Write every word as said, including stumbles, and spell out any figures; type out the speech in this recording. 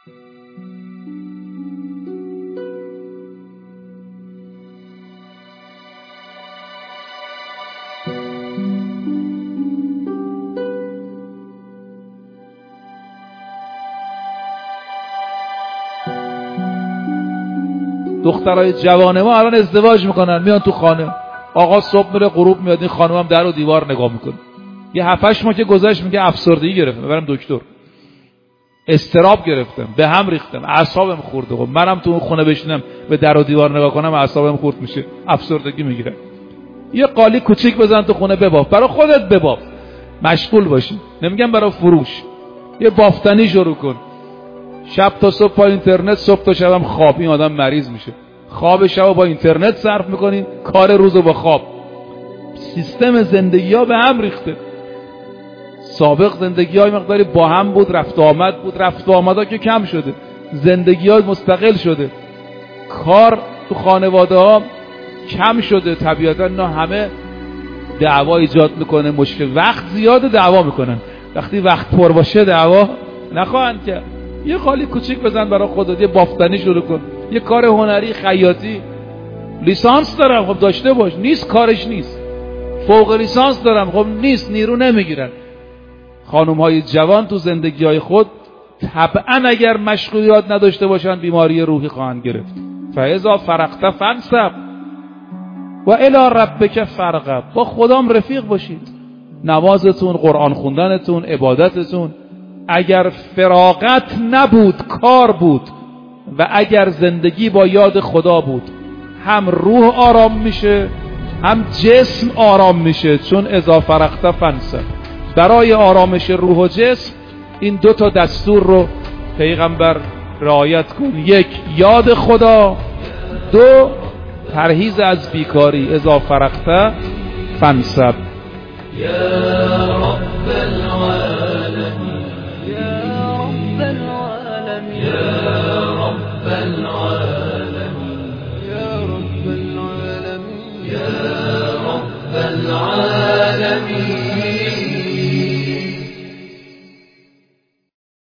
دخترای جوان ما الان ازدواج میکنن، میان تو خانه، آقا صبح میره غروب میاد، این خانم هم در و دیوار نگاه میکنه. یه هفت هشت ماه که گذشت میگه افسردگی گرفتم، برم دکتر، استراب گرفتم، به هم ریختم، اعصابم خورده. خب منم تو اون خونه بشینم به در و دیوار نگاه کنم اعصابم خورد میشه، افسردگی میگیره. یه قالی کوچیک بزن تو خونه بباف، برای خودت بباف، مشغول باشی، نمیگم برای فروش. یه بافتنی شروع کن، شب تا صبح با اینترنت، صبح تا شبم خواب. این آدم مریض میشه. خواب شب با اینترنت صرف میکنین، کار روزو با خواب. سیستم زندگی ها به هم ریخته. سابق زندگی های مقداری با هم بود، رفت آمد بود، رفت آمد ها که کم شده، زندگی ها مستقل شده، کار تو خانواده ها کم شده. طبیعتا اینا همه دعوا ایجاد میکنه، مشکل، وقت زیاده دعوا میکنن. وقتی وقت پر باشه دعوا نخواهند کرد. یه خالی کوچیک بزن برای خودت، یه بافتنی شروع کن، یه کار هنری خیاطی. لیسانس دارم، خب داشته باش، نیست کارش نیست. فوق لیسانس دارم، خب نیست، نیرو نمیگیرن. خانم های جوان تو زندگی های خود طبعا اگر مشغولیات نداشته باشن بیماری روحی خواهند گرفت. فاذا فرغت فانصب و الی ربک فارغب. با خدام رفیق باشید. نمازتون، قرآن خوندنتون، عبادتتون. اگر فراغت نبود کار بود و اگر زندگی با یاد خدا بود، هم روح آرام میشه هم جسم آرام میشه. چون اذا فرغت فانصب، برای آرامش روح و جسم این دو تا دستور رو پیغمبر رعایت کن. یک، یاد خدا. دو، پرهیز از بیکاری. اذا فرغت فانصب. یا رب العالمین.